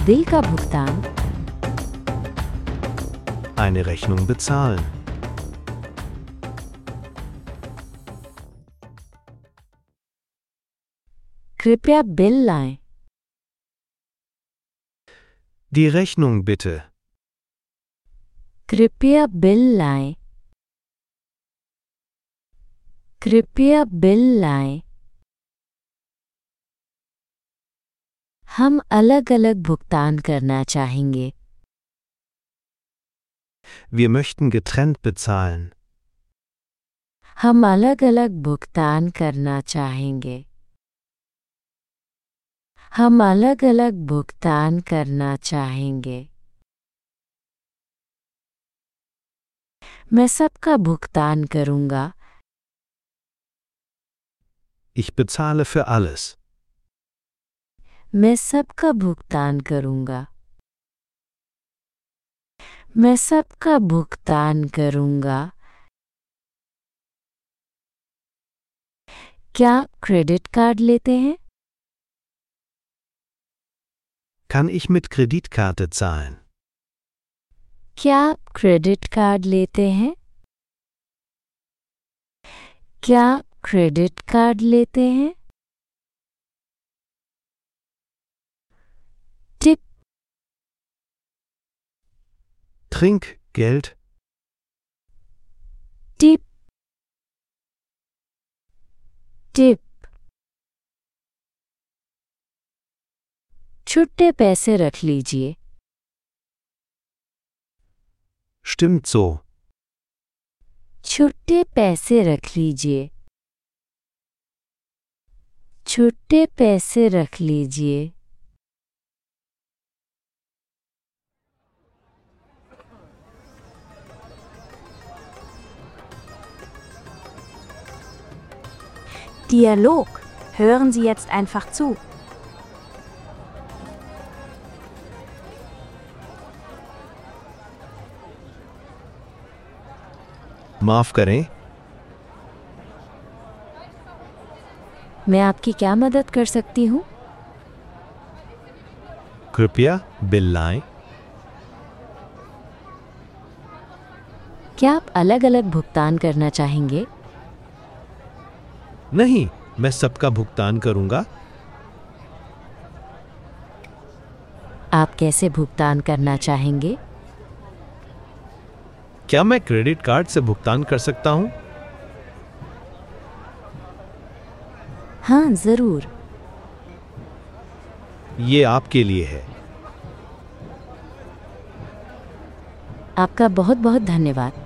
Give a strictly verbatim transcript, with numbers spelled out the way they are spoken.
Bill का भुगतान, Eine Rechnung bezahlen. कृपया बिल लाएं। Die Rechnung bitte. कृपया बिल लाएं। कृपया बिल लाएं। हम अलग-अलग भुगतान करना चाहेंगे। Wir möchten getrennt bezahlen. हम अलग-अलग भुगतान करना चाहेंगे। हम अलग-अलग भुगतान करना चाहेंगे। मैं सबका भुगतान करूंगा। Ich bezahle für alles. मैं सबका भुगतान करूंगा। मैं सबका भुगतान करूंगा। क्या आप क्रेडिट कार्ड लेते हैं? Kann ich mit Kreditkarte zahlen? क्या आप क्रेडिट कार्ड लेते हैं? क्या आप क्रेडिट कार्ड लेते हैं? Tip, Trinkgeld. Tip, tip. छुट्टे पैसे रख लीजिए। Stimmt so. छुट्टे पैसे रख लीजिए। छुट्टे पैसे रख लीजिए। Dialog. Hören Sie jetzt einfach zu. माफ करें, मैं आपकी क्या मदद कर सकती हूँ? कृपया बिल लाएं। क्या आप अलग-अलग भुगतान करना चाहेंगे? नहीं, मैं सबका भुगतान करूंगा। आप कैसे भुगतान करना चाहेंगे? क्या मैं क्रेडिट कार्ड से भुगतान कर सकता हूं? हाँ, जरूर। ये आपके लिए है। आपका बहुत बहुत धन्यवाद।